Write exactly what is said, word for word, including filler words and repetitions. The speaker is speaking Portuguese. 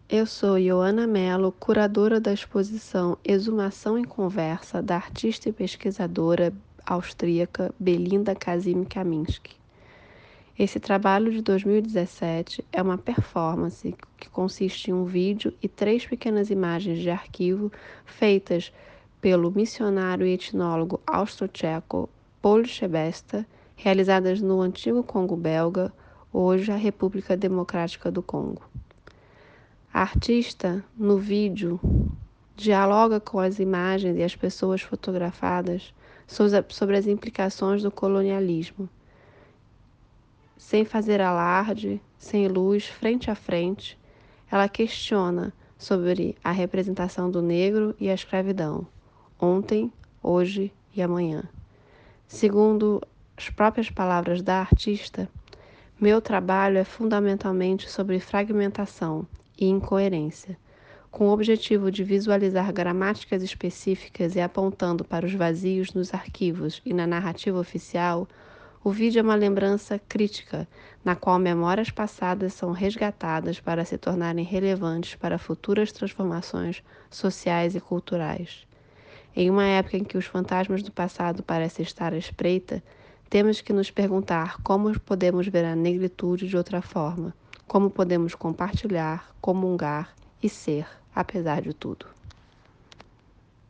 Eu sou Ioana Mello, curadora da exposição Exumação em Conversa da artista e pesquisadora austríaca Belinda Kazim-Kaminski. Esse trabalho de dois mil e dezessete é uma performance que consiste em um vídeo e três pequenas imagens de arquivo feitas pelo missionário e etnólogo austro-tcheco Paul Sebesta, realizadas no antigo Congo belga, hoje a República Democrática do Congo. A artista, no vídeo, dialoga com as imagens e as pessoas fotografadas sobre as implicações do colonialismo. Sem fazer alarde, sem luz, frente a frente, ela questiona sobre a representação do negro e a escravidão, ontem, hoje e amanhã. Segundo as próprias palavras da artista, meu trabalho é fundamentalmente sobre fragmentação e incoerência, com o objetivo de visualizar gramáticas específicas e apontando para os vazios nos arquivos e na narrativa oficial. O vídeo é uma lembrança crítica, na qual memórias passadas são resgatadas para se tornarem relevantes para futuras transformações sociais e culturais. Em uma época em que os fantasmas do passado parecem estar à espreita, temos que nos perguntar como podemos ver a negritude de outra forma, como podemos compartilhar, comungar e ser, apesar de tudo.